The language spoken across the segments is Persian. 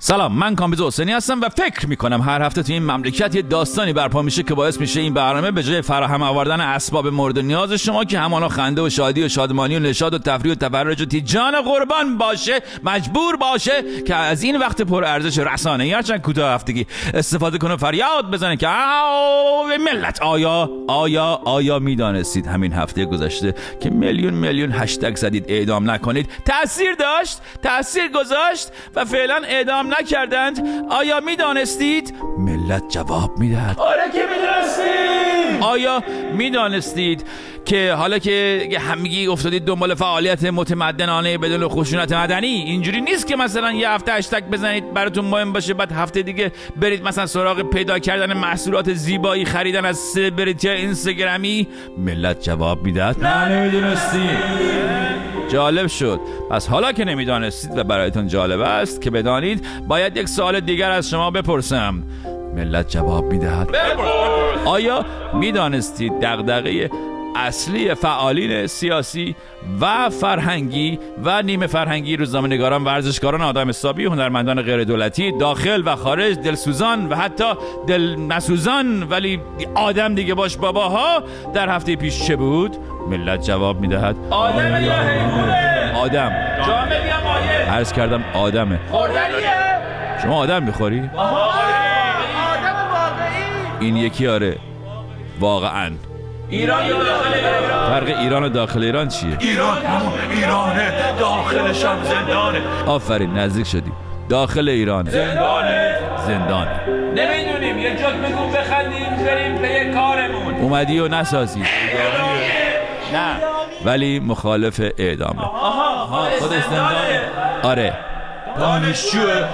سلام، من کامبیز حسینی هستم و فکر میکنم هر هفته تو این مملکت یه داستانی برپا میشه که باعث میشه این برنامه به جای فراهم آوردن اسباب مورد نیاز شما که همانا خنده و شادی و شادمانی و نشاط و تفریح و تفرج و تیجان قربان باشه، مجبور باشه که از این وقت پر ارزش رسانه‌ای هرچند کوتاه هفتگی استفاده کنه، فریاد بزنه که ملت آیا میدانستید همین هفته گذشته که میلیون هشتگ زدید اعدام نکنید تأثیر گذاشت و فعلا اعدام نکردند؟ آیا میدانستید؟ ملت جواب میدهد آره که میدونستید. آیا میدانستید که حالا که همگی افتادید دنبال فعالیت متمدنانه بدون خشونت مدنی، اینجوری نیست که مثلا یه هفته هشتگ بزنید براتون مهم باشه، بعد هفته دیگه برید مثلا سراغ پیدا کردن محصولات زیبایی خریدن از سلبریتی اینستاگرامی؟ ملت جواب میدهد نه نمیدونستید. جالب شد. پس حالا که نمیدانستید و برایتون جالب است که بدانید، باید یک سوال دیگر از شما بپرسم. ملت جواب میدهد آیا میدانستید دغدغه اصلی فعالین سیاسی و فرهنگی و نیمه فرهنگی، روزنامه‌نگاران، ورزشکاران، آدم حسابی، هنرمندان غیر دولتی داخل و خارج، دلسوزان و حتی دل نسوزان ولی آدم دیگه باش باباها، در هفته پیش چه بود؟ ملت جواب میدهد آدم یا حیوانه؟ آدم. جامد یا مایع؟ عرض کردم آدمه. خوردنیه؟ شما آدم میخوری؟ آدم واقعی؟ این یکی آره، واقعا. ایران یا داخل ایران؟ فرق ایران و داخل ایران چیه؟ ایران همون ایرانه، داخلش هم زندانه. آفرین، نزدیک شدی. داخل ایرانه، زندانه. نمیدونیم، یه جوک بگو بخندیم بریم به کارمون. اومدی و نسازی. نه ولی مخالف اعدامه. آها خودش زندانه. آره دانشجوه.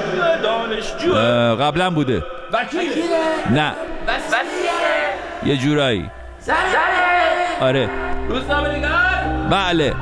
قبلا بوده. وکیله. نه وسیله. یه جورایی. زنه. آره. روزنامه‌نگار. بله.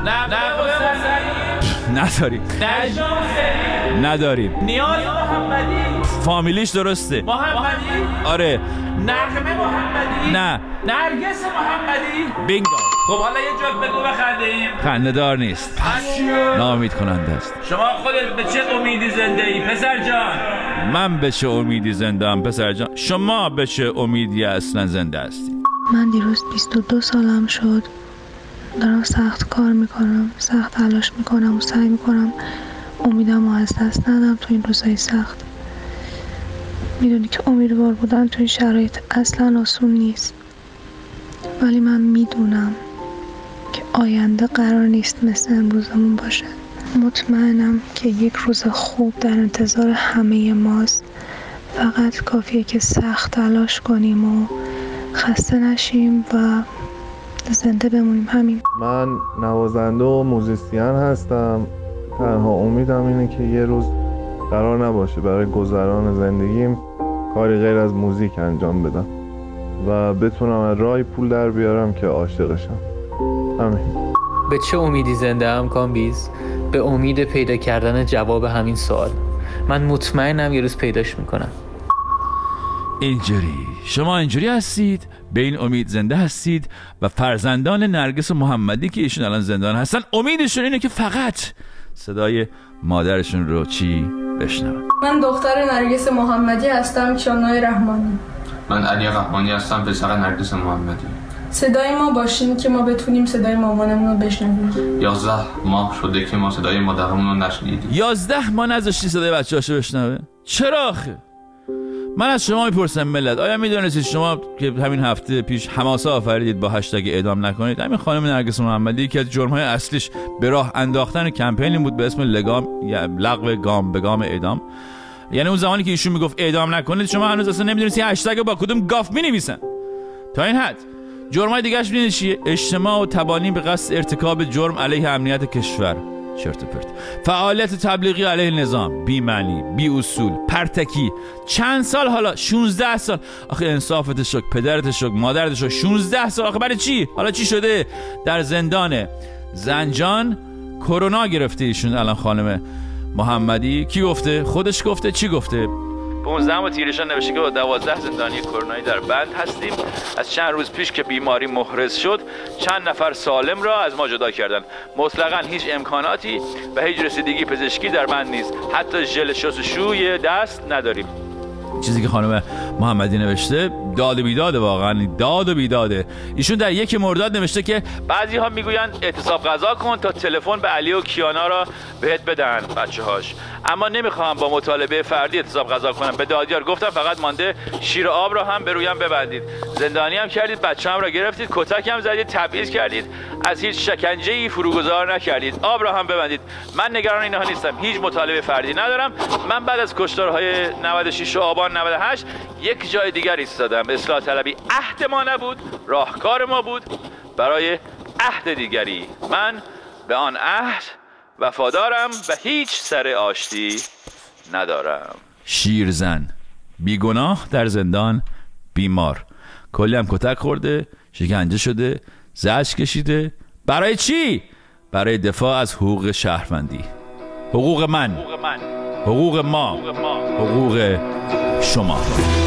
نداریم. نداریم. نیاز محمدی. فامیلیش درسته. محمدی. آره. نغمه محمدی. نه. نرگس محمدی. بینگو. خب حالا یه جوک بگو بخندیم. خنده‌دار نیست، ناامید کننده است. شما خودت به چه امیدی زنده ای پسر جان؟ من به چه امیدی زنده‌ام پسر جان؟ شما به چه امیدی اصلا زنده هستی؟ من دیروز 22 سالم شد، دارم سخت کار میکنم، سخت تلاش میکنم و سعی میکنم امیدم رو از دست ندم تو این روزهای سخت. میدونی که امیدوار بودن تو این شرایط اصلا آسون نیست، ولی من میدونم که آینده قرار نیست مثل امروزمون باشه. مطمئنم که یک روز خوب در انتظار همه ماست، فقط کافیه که سخت تلاش کنیم و خسته نشیم و زنده بمونیم. همین. من نوازنده و موزیسین هستم. تنها امیدم اینه که یه روز قرار نباشه برای گذران زندگیم کاری غیر از موزیک انجام بدم و بتونم از راه پول در بیارم که عاشقشم. همین. به چه امیدی زنده ام کامبیز؟ به امید پیدا کردن جواب همین سوال. من مطمئنم یه روز پیداش میکنم. شما اینجوری هستید، به این امید زنده هستید و فرزندان نرگس محمدی که ایشون الان زندان هستن امیدشون اینه که فقط صدای مادرشون رو بشنون. من دختر نرگس محمدی هستم، کیانای رحمانی. من علی رحمانی هستم، پسر نرگس محمدی. صدای ما باشین که ما بتونیم صدای مامانمون رو بشنویم. 11 ماه شده که ما صدای مادرمون رو نشنیدیم. 11 ماه نذاشتی صدای بچه‌هاشو بشنوه؟ چرا آخه؟ من از شما میپرسم ملت، آیا میدونستید شما که همین هفته پیش حماسه آفریدید با هشتگ اعدام نکنید؟ همین خانم نرگس محمدی که از جرم‌های اصلیش به راه انداختن کمپینی بود به اسم لغو گام به گام اعدام. یعنی اون زمانی که ایشون میگفت اعدام نکنید، شما هنوز اصلا نمیدونید این هشتگ با کدوم گاف مینویسن. تا این حد جرم‌های دیگه‌اش می‌دونید چیه؟ اجتماع و تبانی به قصد ارتکاب جرم علیه امنیت کشور. چرت و پرت. فعالیت تبلیغی علیه نظام، بی معنی، بی اصول، پرتکی. چند سال حالا؟ 16 سال. آخه انصافت شک، پدرت شک، مادرت شک. 16 سال. آخه برای چی؟ حالا چی شده؟ در زندان زنجان کرونا گرفته ایشون الان خانم محمدی. کی گفته؟ خودش گفته؟ چی گفته؟ 15 با تیرشان نوشته که با 12 زندانی کرونایی در بند هستیم. از چند روز پیش که بیماری محرز شد چند نفر سالم را از ما جدا کردند. مطلقاً هیچ امکاناتی و هیچ رسیدگی پزشکی در بند نیست. حتی ژل شستشوی دست نداریم. چیزی که خانم محمدی نوشته داد و بیداده، واقعا داد و بیداده. ایشون در 1 مرداد نوشته که بعضی ها میگویند اعتصاب غذا کن تا تلفن به علی و کیانا را بهت بدن بچه‌هاش، اما نمیخوام با مطالبه فردی اعتصاب غذا کنم. به دادیار گفتم فقط مانده شیر آب را هم به رویم ببندید. زندانی هم کردید، بچه‌ام را گرفتید، کتک هم زدید، تبعیض کردید، از هیچ شکنجه‌ای فروگذار نکردید، آب را هم ببندید. من نگران اینها نیستم، هیچ مطالبه فردی ندارم. من بعد از کشتارهای 96 آبان 98 یک جای دیگر ایستادم. اصلاح طلبی عهد ما نبود، راهکار ما بود برای عهد دیگری. من به آن عهد وفادارم و هیچ سر آشتی ندارم. شیرزن بیگناه در زندان، بیمار، کلی هم کتک خورده، شکنجه شده، زجر کشیده. برای چی؟ برای دفاع از حقوق شهروندی، حقوق من، حقوق ما، حقوق شما.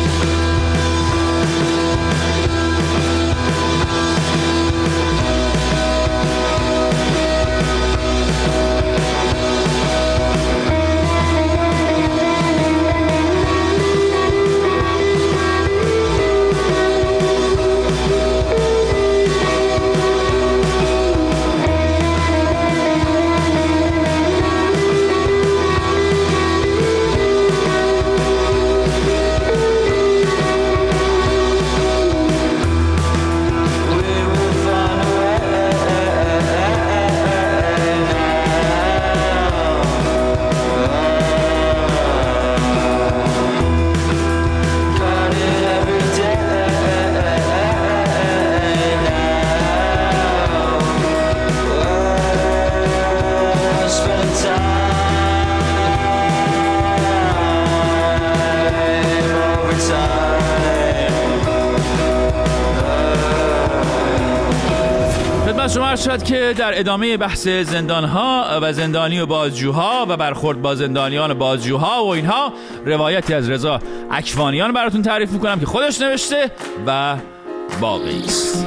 شما عرض شد که در ادامه بحث زندانها و زندانی و بازجوها و برخورد با زندانیان و بازجوها و اینها، روایتی از رضا اکوانیان براتون تعریف میکنم که خودش نوشته و باقی است.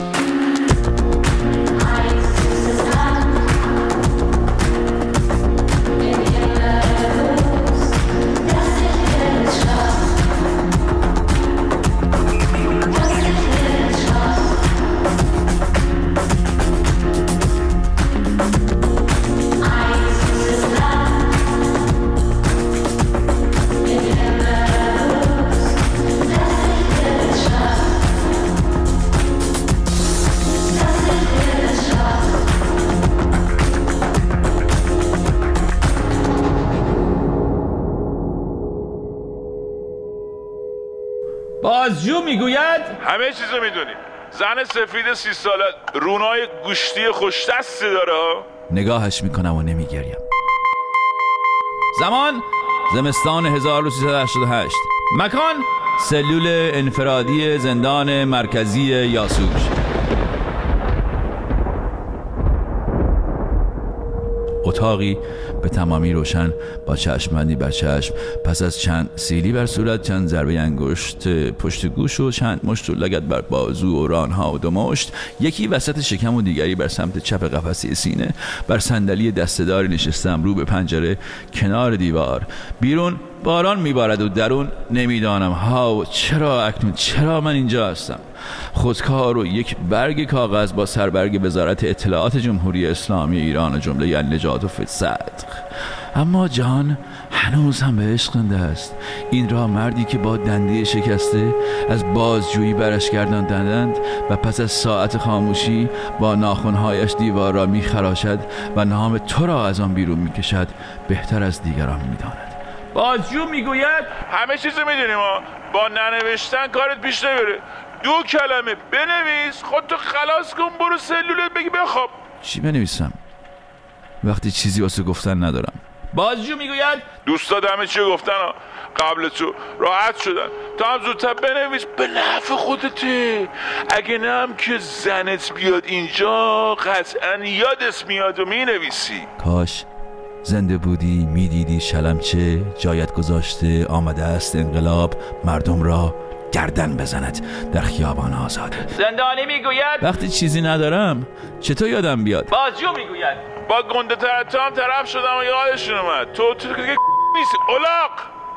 بازجو میگوید همه چیزو میدونی. زن سفید 30 ساله رونای گوشتی خوش‌دستی داره. نگاهش میکنم و نمیگریم. زمان زمستان 1388. مکان سلول انفرادی زندان مرکزی یاسوج. اتاقی به تمامی روشن با چشم‌بندی بر چشم، پس از چند سیلی بر صورت، چند ضربه انگشت پشت گوش و چند مشت و لگد بر بازو و رانها و 2 مشت، یکی وسط شکم و دیگری بر سمت چپ قفسه سینه. بر صندلی دسته‌داری نشستم رو به پنجره کنار دیوار. بیرون باران میبارد و درون نمیدانم ها چرا اکنون چرا من اینجا هستم. خودکار و یک برگ کاغذ با سربرگ وزارت اطلاعات جمهوری اسلامی ایران و جمله النجات و صدق. اما جان هنوز هم به عشق زنده است. این را مردی که با دنده شکسته از بازجویی برش گرداندند و پس از ساعت خاموشی با ناخن‌هایش دیوار را میخراشد و نام تو را از آن بیرون میکشد بهتر از دیگران میداند. بازجو میگوید همه چیزو میدونیم ها، با ننوشتن کارت پیش نمیره. 2 کلمه بنویس، خودتو خلاص کن، برو سلولت بگی بخواب. چی بنویسم وقتی چیزی واسه گفتن ندارم؟ بازجو میگوید دوستات همه چی گفتن ها، قبل تو راحت شدن، تا هم زودتر بنویس، به نفع خودته. اگه نه هم که زنت بیاد اینجا قطعا یادت میاد و مینویسی. کاش زنده بودی میدیدی شلمچه جایت گذاشته آمده است انقلاب مردم را گردن بزند در خیابان آزاد. زندانی میگوید وقتی چیزی ندارم چطور یادم بیاد؟ بازجو میگوید با گنده ترتم طرف شدم و یادشون اومد تو که نیستی اولاق.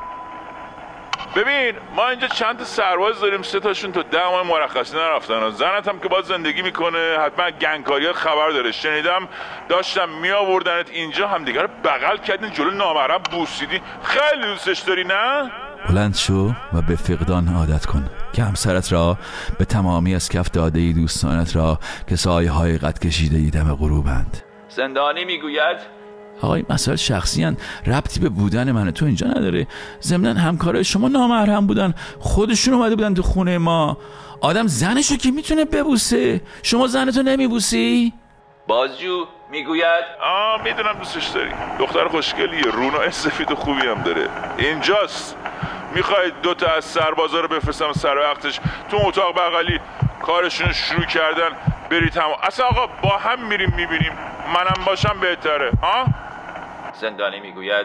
ببین ما اینجا چند تا سرباز داریم، 3 تاشون تا 10 ماه مرخصی نرفتن و زنت هم که باز زندگی میکنه حتما گنگکاریات خبر داره. شنیدم داشتم میآوردنت اینجا همدیگه رو بغل کردین جلو نامحرم بوسیدی. خیلی دوستش داری نه؟ بلند شو و به فقدان عادت کن که همسرت را به تمامی از کف داده ای دوستانت را که سایه های قد کشیده ای دم غروبند. زندانی میگوید آقای مسائل شخصی هن، ربطی به بودن من تو اینجا نداره. ضمناً همکارای شما نامحرم بودن، خودشون اومده بودن تو خونه ما. آدم زنشو که میتونه ببوسه، شما زنتو نمیبوسی؟ بازجو میگوید میدونم دوستش داری، دختر خوشگلیه، رونای سفید و خوبی هم داره. اینجاست. میخواید 2 تا از سربازا رو بفرستم سر وقتش تو اتاق بغلی کارشون شروع کردن برید هم. اصلا آقا با هم میریم میبینیم، منم باشم بهتره ها؟ زندانی میگوید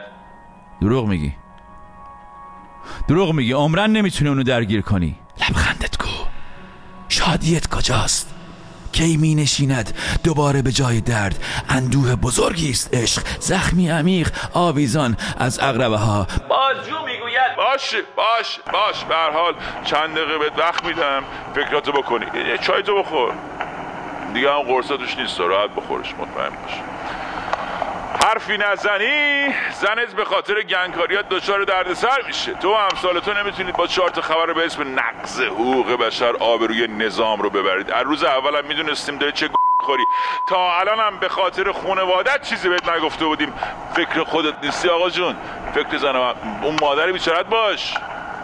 دروغ میگی. عمرن نمیتونی اونو درگیر کنی. لبخندت کو، شادیت کجاست؟ کی می نشیند دوباره به جای درد؟ اندوه بزرگی است عشق، زخمی عمیق آویزان از عقربه ها. بازجو میگوید باش به هر حال چند دقیقه بهت وقت میدم فکراتو بکنی. چای تو بخور دیگه، هم قرصا توش نیست، راحت بخورش، مطمئن باش. حرفی نزنی زنت به خاطر گنگکاریات دچار دردسر میشه. تو امثال تو نمیتونید با 4 تا خبر به اسم نقض حقوق بشر آبروی نظام رو ببرید. از روز اولم میدونستیم داری چه خوری، تا الان هم به خاطر خانوادت چیزی بهت نگفته بودیم. فکر خودت نیستی آقا جون، فکر زن اون مادر بیچارت باش.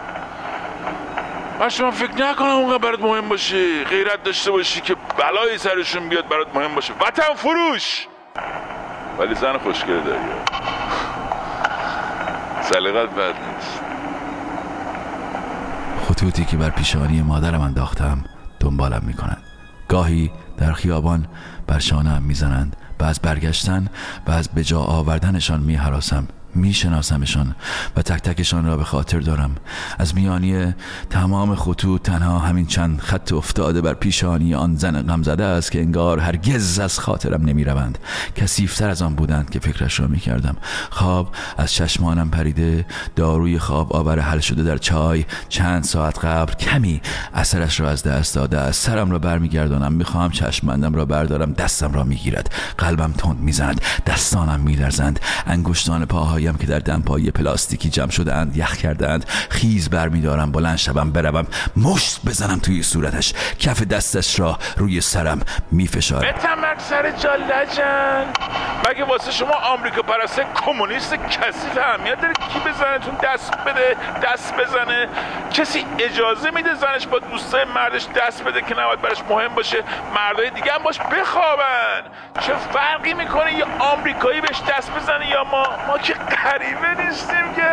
من شما فکر نکنم اونقدر برات مهم باشه، غیرت داشته باشی که بلایی سرشون بیاد برات مهم باشه. وطن فروش، ولی زن خوشگله داری، سلیقت بد نیست. خطوطی که بر پیشانی مادرم انداختم دنبالم میکنن. گاهی در خیابان بر شانه‌ام میزنند و از برگشتن و از به جا آوردنشان میهراسم. میشناسمشان و تک تکشان را به خاطر دارم. از میانی تمام خطوط تنها همین چند خط افتاده بر پیشانی آن زن غمزده است که انگار هرگز از خاطرم نمیروند. کثیف‌تر از آن بودند که فکرش را میکردم. خواب از چشمانم پریده، داروی خواب آور حل شده در چای چند ساعت قبل کمی اثرش را از دست داده. از سرم را برمیگردانم، میخواهم چشم‌بندم را بردارم، دستم را میگیرد، قلبم تند میزند، دستانم میلرزند، انگشتان پاهایم که در دمپایی پلاستیکی جمع شده‌اند یخ کرده‌اند. خیز برمی‌دارم، بلند شوم، بروم مشت بزنم توی صورتش، کف دستش را روی سرم میفشارم. بتمرک سر جالجن، مگه واسه شما آمریکا پرسته کمونیست کثیف اهمیت داره کی به زنتون دست بزنه؟ کسی اجازه میده زنش با دوستای مردش دست بده که نباید براش مهم باشه مردای دیگه هم باش بخوابن؟ چه فرقی میکنه یا آمریکایی بهش دست بزنه یا ما که غریبه نیستیم که.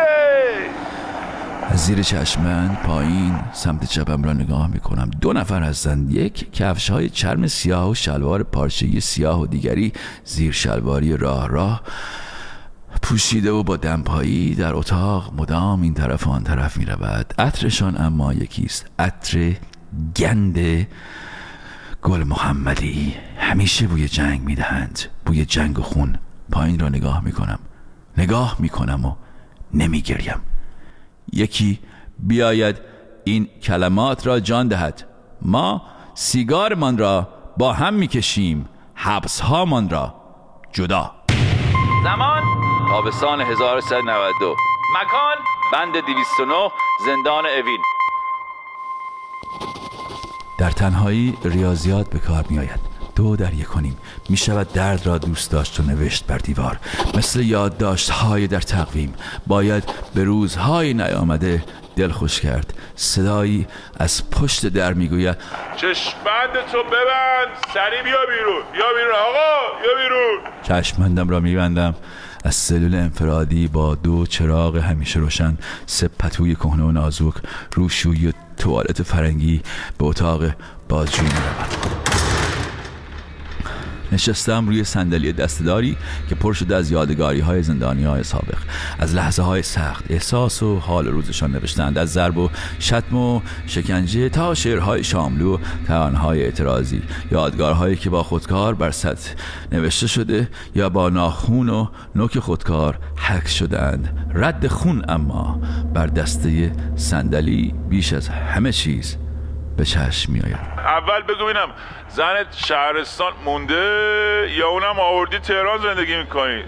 از زیر چشمند پایین سمت چپم را نگاه میکنم. 2 نفر هستند، یک کفش‌های چرم سیاه و شلوار پارچه‌ای سیاه و دیگری زیر شلواری راه پوشیده و با دمپایی در اتاق مدام این طرف و آن طرف میرود. عطرشان اما یکیست، عطر گند گل محمدی. همیشه بوی جنگ میدهند، بوی جنگ و خون. پایین را نگاه میکنم و نمیگریم. یکی بیاید این کلمات را جان دهد: ما سیگارمان را با هم میکشیم، حبسهامان را جدا. زمان تابستان 1392. مکان بند 209 زندان اوین. در تنهایی ریاضیات به کار می آید. 2 در 1 می شود درد را دوست داشت و نوشت بر دیوار، مثل یادداشت‌های در تقویم. باید به روزهای نیامده دل خوش کرد. صدایی از پشت در می گوید چشمندتو ببند، سریع بیا بیرون آقا، بیا بیرون. چشمندم را می بندم. از سلول انفرادی با 2 چراغ همیشه روشن، 3 پتوی کهنه و نازک، روشویی و توالت فرنگی به اتاق بازجویی می روم. نشستم روی صندلی دسته‌داری که پر شده از یادگاری‌های زندانی‌های سابق، از لحظه‌های سخت، احساس و حال روزشان نوشتند، از ضرب و شتم و شکنجه تا شعرهای شاملو و ترانه‌های اعتراضی، یادگارهایی که با خودکار بر سطح نوشته شده یا با ناخون و نوک خودکار حک شدند. رد خون اما بر دسته صندلی بیش از همه چیز به چشم میآید. اول بگو ببینم زنت شهرستان مونده یا اونم آوردی تهران زندگی میکنی؟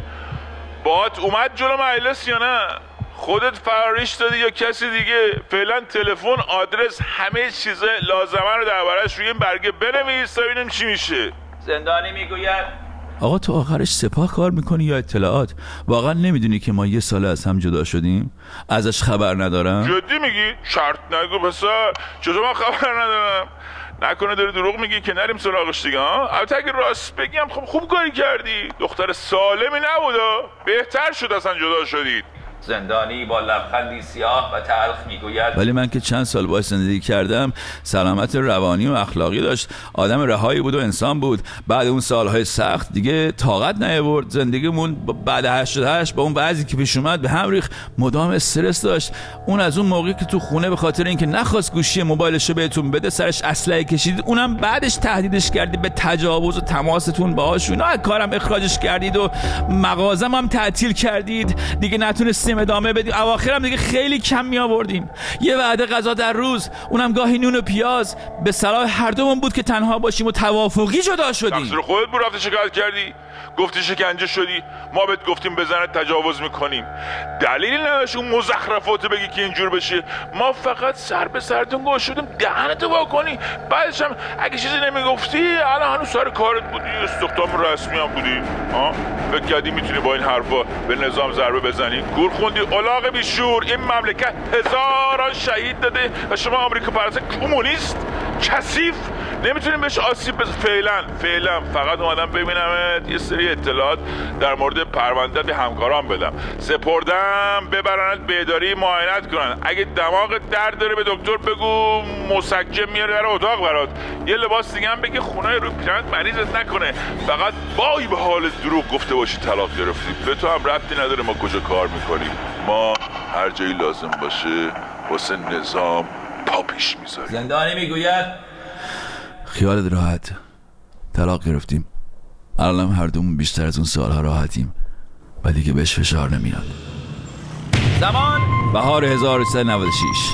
باهات اومد جلو مجلس یا نه؟ خودت فراریش دادی یا کسی دیگه؟ فعلا تلفن، آدرس، همه چیز لازمه رو دربارش روی این برگه بنویس تا ببینیم چی میشه. زندانی میگوید آقا تو آخرش سپاه کار میکنی یا اطلاعات؟ واقعا نمیدونی که ما 1 سال از هم جدا شدیم؟ ازش خبر ندارم؟ جدی میگی؟ شرط نگو پسر، چطور من خبر ندارم؟ نکنه داری دروغ میگی که نریم سراغش دیگه ها؟ البته اگه راست بگم خب خوب کاری کردی، دختر سالمی نبودا، بهتر شد اصلا جدا شدید. زندانی با لبخندی سیاه و تلخ میگوید ولی من که چند سال باهاش زندگی کردم، سلامت روانی و اخلاقی داشت، آدم رهایی بود و انسان بود. بعد اون سالهای سخت دیگه طاقت نیاورد، زندگیمون بعد 88 با اون وضعی که پیش اومد به هم ریخت، مدام استرس داشت. اون از اون موقعی که تو خونه به خاطر اینکه نخواست گوشی موبایلشو بهتون بده سرش اسلحه کشید، اونم بعدش تهدیدش کردید به تجاوز و تماستون باهاش، اینا از کارم اخراجش کردید و مغازم هم تعطیل کردید، دیگه نتونستیم ادامه بدیم. اواخرم دیگه خیلی کم می آوردیم، یه وعده غذا در روز، اونم گاهی نون و پیاز، به صلاح هر دومون بود که تنها باشیم و توافقی جدا شدیم. تقصیر خودت بود رفتی شکایت کردی، گفتی شکنجه شدی، ما بهت گفتیم به زنت تجاوز میکنیم، دلیلی نداشت اون مزخرفاتو بگی که اینجور بشه. ما فقط سر به سرتون گشودیم دهنتو وا کنی، بعدش هم اگه چیزی نمیگفتی الان هنوز سر کارت بودی، استخدام رسمی هم بودی. فکر کردی میتونی با این حرفا به نظام ضربه بزنی؟ گور خوندی الاغ بیشور، این مملکت هزاران شهید داده و شما آمریکا پرست کمونیست کثیف نمیتونیم بهش آسیب فعلا فقط اومدم ببینم یه سری اطلاعات در مورد پرونده به همکاران بدم، سپردم ببرنت بهداری معاینت کنن، اگه دماغت درد داره به دکتر بگو مسکن میاره در اتاق برات، یه لباس دیگه هم بگه خونه رو پیرنت مریضت نکنه، فقط وای به حال دروغ گفته باشی طلاق گرفتی. به تو هم ربطی نداره ما کجا کار میکنیم، ما هر جایی لازم باشه واسه نظام پا پیش میذاریم. زندانی میگوید خیالت راحت، طلاق گرفتیم، الان هر دومون بیشتر از اون سالها راحتیم و دیگه بهش فشار نمیاد. زمان بهار 1396.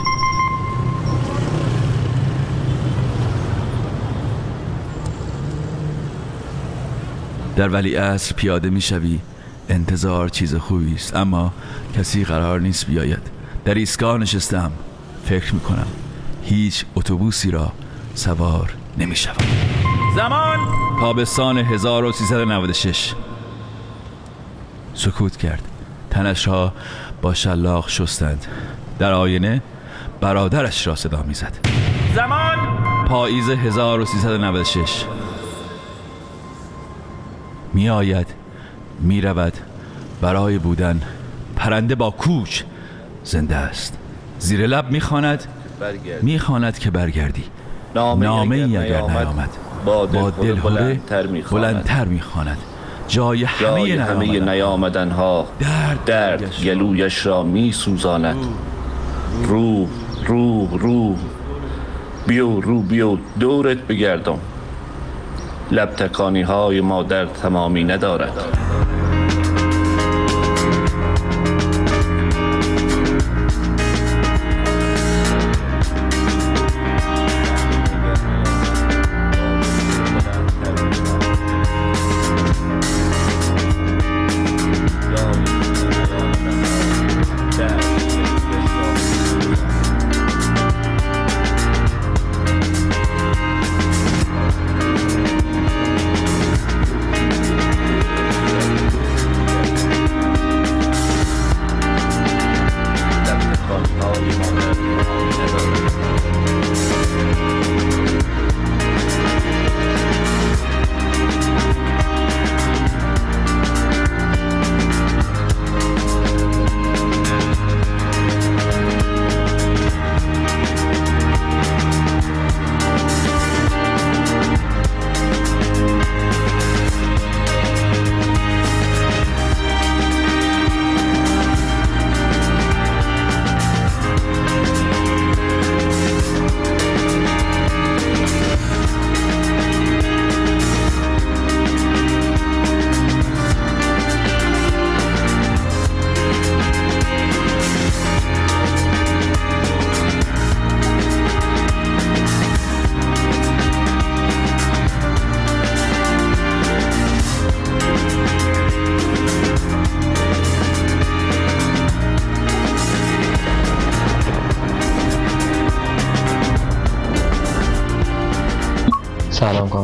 در ولیعصر پیاده میشوی، انتظار چیز خوبی است اما کسی قرار نیست بیاید. در ایستگاه نشستم، فکر میکنم هیچ اتوبوسی را سوار نمیشوم. زمان تابستان 1396. سکوت کرد، تنش ها با شلاق شستند. در آینه برادرش را صدا میزد. زمان پاییز 1396. می آید، می رود، برای بودن پرنده با کوچ زنده است. زیر لب می خواند که برگردی. نامه ای اگر نیامد با دل بلندتر می خواند. جای همه نیامدن ها درد گلویش را می سوزاند. روح بیو دورت بگردم. لب تکانی های ما در تمامی ندارد.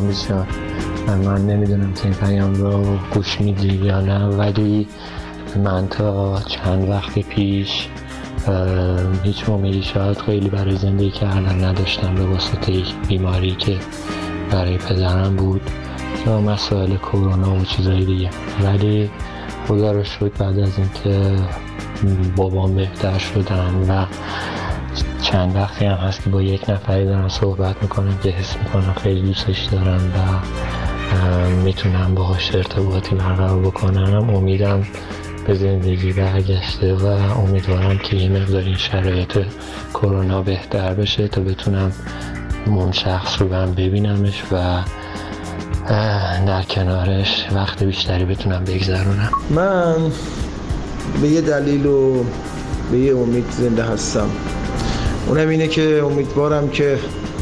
کامبیز جان، من نمیدونم که این پیام رو گوش میدی یا نه، ولی من تا چند وقت پیش هیچ امیدی شاید خیلی برای زندگی کردن نداشتم به واسطه یک بیماری که برای پدرم بود یا مسائل کرونا و چیزای دیگه. ولی خدا رو شکر بعد از اینکه بابام بهتر شدن و چند وقتی هم هست که با یک نفری دارم صحبت میکنم که حس میکنم خیلی دوستش دارم و میتونم باهاش ارتباطی برقرار بکنم، امیدم به زندگی برگشته و امیدوارم که یه مقدار این شرایط کرونا بهتر بشه تا بتونم اون شخص رو ببینمش و در کنارش وقت بیشتری بتونم بگذرونم. من به یه دلیل و به یه امید زنده هستم، اونم اینه که امیدوارم که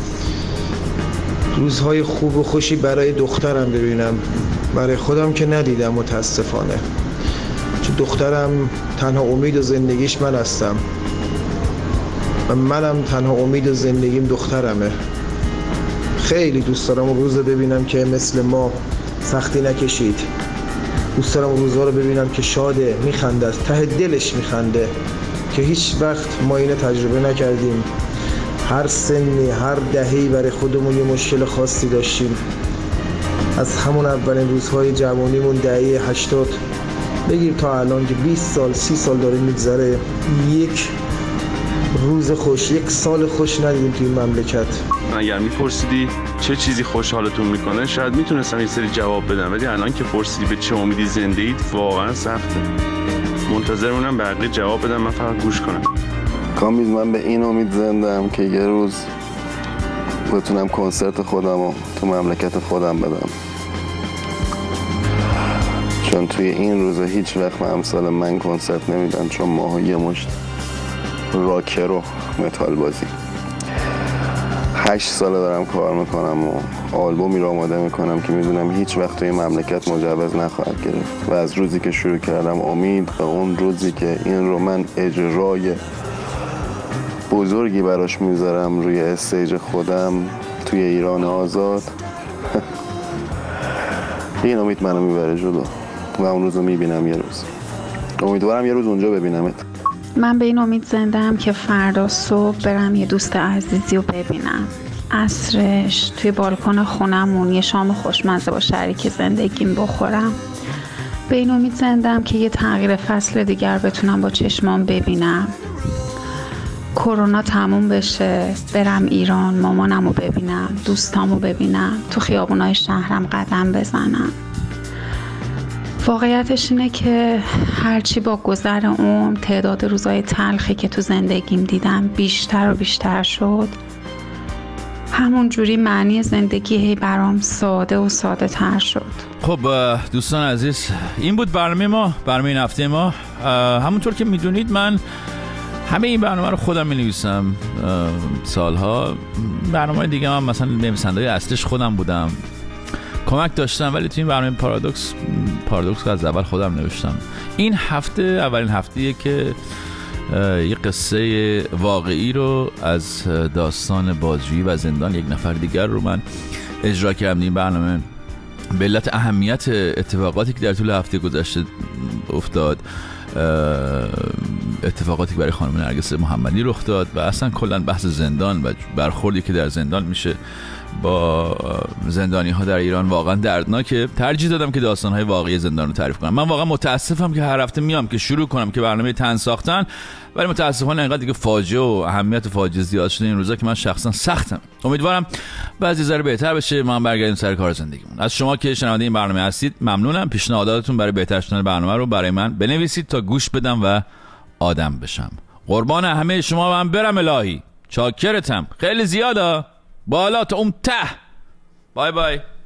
روزهای خوب و خوشی برای دخترم ببینم. برای خودم که ندیدم متاسفانه، چون دخترم تنها امید و زندگیش من هستم و منم تنها امید و زندگیم دخترمه. خیلی دوست دارم اون روز ببینم که مثل ما سختی نکشید. دوست دارم اون روزها رو ببینم که شاده، میخنده، از ته دلش میخنده، که هیچ وقت ما اینو تجربه نکردیم. هر سنی، هر دهه‌ای برای خودمون یه مشکل خاصی داشتیم. از همون اولین روزهای جوانیمون دهه 80 بگیر تا الان که 20 سال 30 سال داره میگذره، یک روز خوش، یک سال خوش ندیدیم توی این مملکت. اگر میپرسیدی چه چیزی خوشحالتون میکنه شاید میتونستم یه سری جواب بدم، ولی الان که پرسیدی به چه امیدی زنده اید واقعا سخته. منتظرمونم بقیه جواب بدم، من فقط گوش کنم. کامبیز، من به این امید زنده‌ام که یه روز بتونم کنسرت خودمو تو مملکت خودم بدم، چون توی این روزا هیچ وقت امثال من کنسرت نمیدن، چون ما یه مشت راکر و متال بازی 8 ساله دارم کار میکنم و آلبومی رو آماده میکنم که میدونم هیچ وقت توی مملکت مجوز نخواهد گرفت و از روزی که شروع کردم امید به اون روزی که این رو من اجرای بزرگی براش میذارم روی استیج خودم توی ایران آزاد این امید منو میبره جلو و اون روز رو میبینم. یه روز امیدوارم یه روز اونجا ببینمت. من به این امید زنده‌ام که فردا صبح برم یه دوست عزیزی رو ببینم، عصرش توی بالکن خونمون یه شام خوشمزه با شریک زندگیم بخورم. به این امید زنده‌ام که یه تغییر فصل دیگر بتونم با چشمام ببینم. کرونا تموم بشه، برم ایران، مامانمو ببینم، دوستامو ببینم، تو خیابونای شهرم قدم بزنم. واقعیتش اینه که هرچی با گذر عمر تعداد روزای تلخی که تو زندگیم دیدم بیشتر و بیشتر شد، همون جوری معنی زندگی هی برام ساده و ساده تر شد. خب دوستان عزیز، این بود برنامه این هفته ما. همونطور که میدونید من همه این برنامه رو خودم می‌نویسم سالها. برنامه دیگه من مثلا نویسنده اصلیش خودم بودم، کمک داشتم، ولی تو این برنامه پارادوکس از اول خودم نوشتم. این هفته اولین هفته‌ایه که یه قصه واقعی رو از داستان بازجویی و زندان یک نفر دیگر رو من اجرا کردم. این برنامه به علت اهمیت اتفاقاتی که در طول هفته گذشته افتاد، اتفاقاتی که برای خانم نرگس محمدی رخ داد و اصلا کلا بحث زندان و برخوردی که در زندان میشه با زندانی ها در ایران واقعا دردناکه، ترجیح دادم که داستان های واقعی زندان رو تعریف کنم. من واقعا متاسفم که هر هفته میام که شروع کنم که برنامه تن ساختن، ولی متاسفانه اینقدر دیگه فاجعه و اهمیت فاجعه زیاد شده این روزا که من شخصا سختم. امیدوارم بعضی ذره بهتر بشه، ما هم برگردیم سر کار زندگیمون. از شما که شنونده این برنامه هستید ممنونم. پیشنهاداتتون برای بهتر شدن برنامه رو برای من بنویسید تا گوش بدم و آدم بشم. قربان همه شما من برم الهی، چاکرتم، خیلی زیاده، بالا تا اون ته. بای بای.